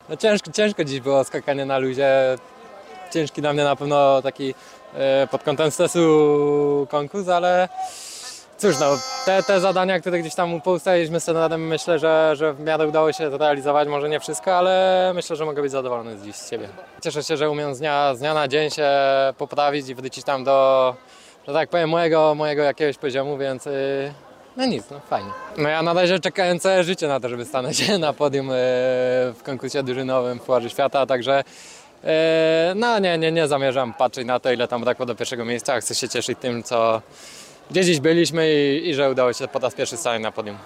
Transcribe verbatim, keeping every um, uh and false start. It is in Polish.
No ciężko, ciężko dziś było skakanie na luzie. Ciężki dla mnie na pewno taki e, pod kątem stresu konkurs, ale cóż, no, te, te zadania, które gdzieś tam poustawiliśmy z trenerem, myślę, że, że w miarę udało się zrealizować, może nie wszystko, ale myślę, że mogę być zadowolony z dziś z siebie. Cieszę się, że umiem z dnia, z dnia na dzień się poprawić i wrócić tam do, że tak powiem, mojego, mojego jakiegoś poziomu, więc yy, no nic, no fajnie. No ja na razie czekałem całe życie na to, żeby stanąć na podium yy, w konkursie drużynowym w Pucharze Świata, także yy, no nie, nie, nie zamierzam patrzeć na to, ile tam brakło do pierwszego miejsca, chcę się cieszyć tym, co gdzie dziś byliśmy i, i że udało się po raz pierwszy stanąć na podium.